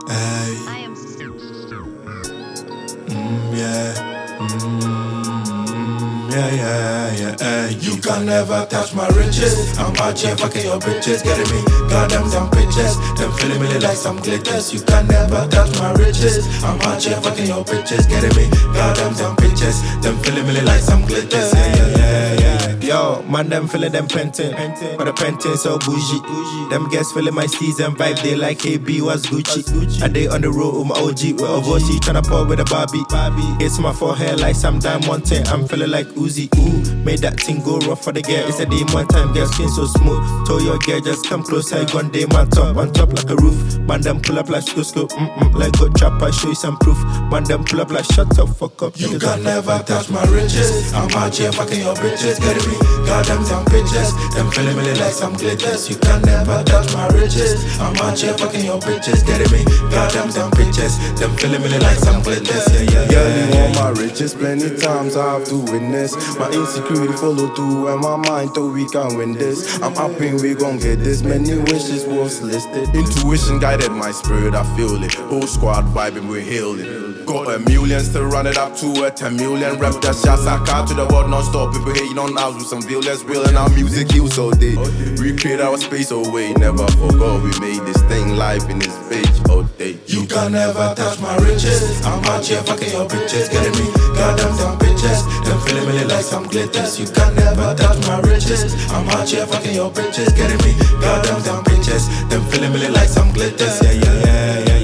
Hey. I am Yeah. Hey. You can never touch my riches. I'm out here fucking your bitches, getting me goddamn some bitches. Them feeling me like some glitters. You can never touch my riches. I'm out here fucking your bitches, getting me goddamn some bitches. Them feeling me like some glitters. Yeah. Yo, man, them feeling them pentin'. For the pentin' so bougie. Them guests feeling my season vibe. They like, hey B, what's Gucci? And they on the road with my OG. With a voice, tryna pour with a Barbie. It's my forehead like some diamond thing. I'm feeling like Uzi. Ooh, made that thing go rough for the girl. It's a day one time, girl skin so smooth. Told your girl just come closer. One day my top, on top like a roof. Man, them pull up like scoop. Like good trap, I show you some proof. Man, them pull up like shut up, fuck up. You can never touch my riches. I'm out here fucking your bitches, getting me goddamn some bitches. Them feeling me like some glitters. You can never touch my riches. I'm out here fucking your bitches, getting me goddamn some bitches. Them feeling me like some glitters. Girl, you want my riches, plenty times I have to witness. My insecurity follow through and my mind thought we can win this. I'm hoping we gon' get this. Many wishes was listed. Intuition guided my spirit, I feel it. Whole squad vibing, we're healing. Got a million, still run it up to a 10 million. Rep that shots I cut to the world non-stop. People hating on us with some violence, real and our music heals all day. Recreate our space away, never forgot we made this thing live in this page all day. You can never touch my riches. I'm out here fucking your bitches, getting me goddamn some bitches. Them feeling me like some glitters. You can never touch my riches. I'm out here fucking your bitches, getting me goddamn some bitches. Them feeling me like some glitters. Yeah.